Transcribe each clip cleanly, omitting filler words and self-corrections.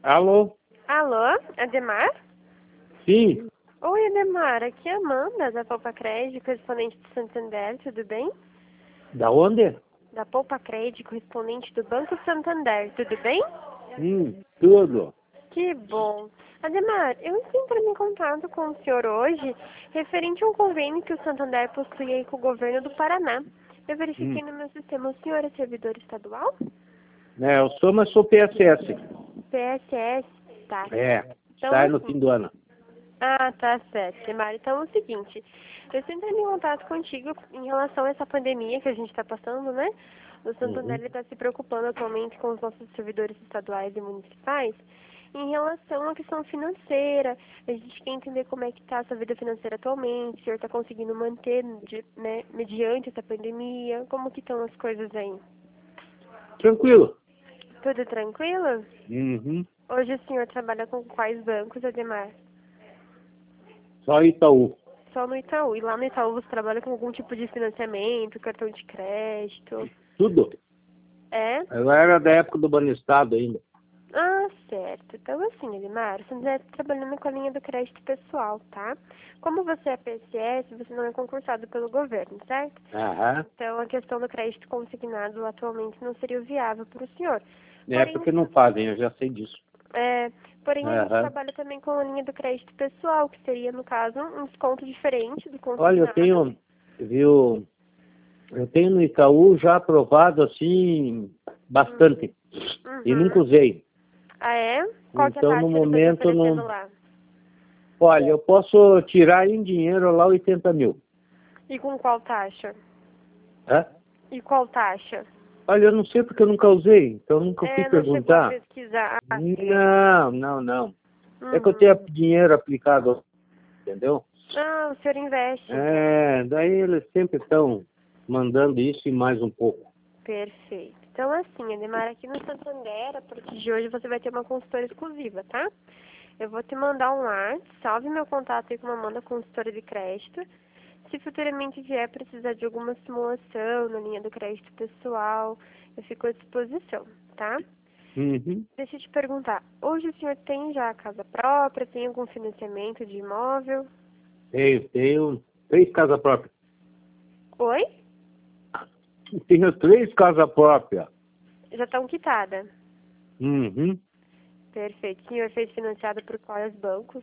Alô? Alô, Ademar? Sim. Oi, Ademar, aqui é a Amanda, da Poupa Crédito, correspondente do Santander, tudo bem? Da onde? Da Poupa Crédito, correspondente do Banco Santander, tudo bem? Tudo. Que bom. Ademar, eu estou entrando em contato com o senhor hoje, referente a um convênio que o Santander possui aí com o governo do Paraná. Eu verifiquei no meu sistema, o senhor é servidor estadual? Eu sou, mas sou PSS. PSS, tá. Então, Sai no assim, fim do ano. Ah, tá certo, Ademar. Então é o seguinte, eu estou entrando em contato contigo em relação a essa pandemia que a gente está passando, né? O Santander está se preocupando atualmente com os nossos servidores estaduais e municipais em relação à questão financeira. A gente quer entender como é que está a sua vida financeira atualmente, se o senhor está conseguindo manter, né, mediante essa pandemia, como que estão as coisas aí? Tranquilo. Tudo tranquilo? Uhum. Hoje o senhor trabalha com quais bancos, Ademar? Só Itaú. Só no Itaú. E lá no Itaú você trabalha com algum tipo de financiamento, cartão de crédito? Tudo. É? Eu era da época do Banestado ainda. Ah, certo. Então assim, Elimar, você está trabalhando com a linha do crédito pessoal, tá? Como você é PSS, você não é concursado pelo governo, certo? Aham. Então a questão do crédito consignado atualmente não seria viável para o senhor. É porque não fazem, eu já sei disso. É, porém a gente Aham. trabalha também com a linha do crédito pessoal, que seria, no caso, um desconto diferente do Olha, eu consignado. tenho, viu, eu tenho no Itaú já aprovado assim bastante. E nunca Uhum. usei. Ah, é? Qual que é a Então taxa no que ele está te momento oferecendo não. lá? Olha, eu posso tirar em dinheiro lá 80 mil. E com qual taxa? Hã? E qual taxa? Olha, eu não sei porque eu nunca usei, então eu nunca fui É, não chegou a perguntar. pesquisar. Ah, Não. É que eu uhum. tenho dinheiro aplicado, entendeu? Ah, o senhor investe, então. Daí eles sempre estão mandando isso e mais um pouco. Perfeito. Então, assim, Ademar, aqui no Santander, a partir de hoje, você vai ter uma consultora exclusiva, tá? Eu vou te mandar um WhatsApp, salve meu contato aí com uma Amanda consultora de crédito. Se futuramente vier precisar de alguma simulação na linha do crédito pessoal, eu fico à disposição, tá? Uhum. Deixa eu te perguntar, hoje o senhor tem já casa própria, tem algum financiamento de imóvel? Tenho 3 casas próprias. Oi? Tenho 3 casas próprias. Já estão quitadas. Uhum. Perfeito. O senhor fez financiado por quais bancos?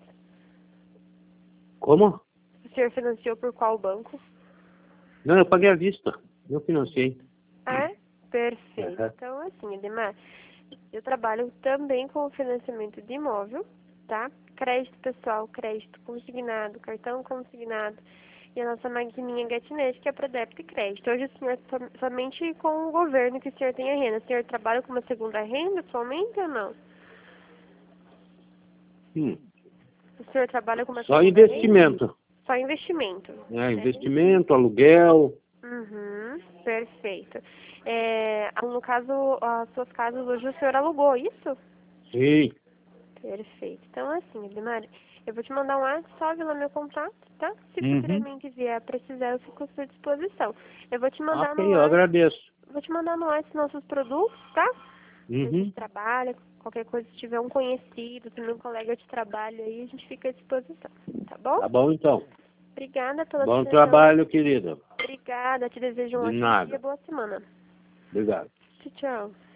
Como? O senhor financiou por qual banco? Não, eu paguei à vista. Eu financiei. É? Perfeito. Aham. Então, assim, Edmar, eu trabalho também com o financiamento de imóvel, tá? Crédito pessoal, crédito consignado, cartão consignado e a nossa maquininha GetNet, que é para débito e crédito. Hoje o senhor somente com o governo que o senhor tem a renda. O senhor trabalha com uma segunda renda atualmente ou não? Hum. O senhor trabalha com uma Só segunda renda? investimento. Só investimento. Investimento, aluguel. Uhum, perfeito. No caso, as suas casas hoje o senhor alugou, isso? Sim. Perfeito. Então, assim, Edmar, eu vou te mandar um WhatsApp, salve lá meu contato, tá? Se Uhum. futuramente vier precisar, eu fico à sua disposição. Eu vou te mandar no Ok, eu WhatsApp, agradeço. nossos produtos, tá? Que a Uhum. gente trabalha, qualquer coisa, se tiver um conhecido, se meu colega de trabalho aí, a gente fica à disposição, tá bom? Tá bom, então. Obrigada pela sua Bom atenção. trabalho, querido. Obrigada, te desejo um De ótimo dia, nada. boa semana. Obrigado. Tchau, tchau.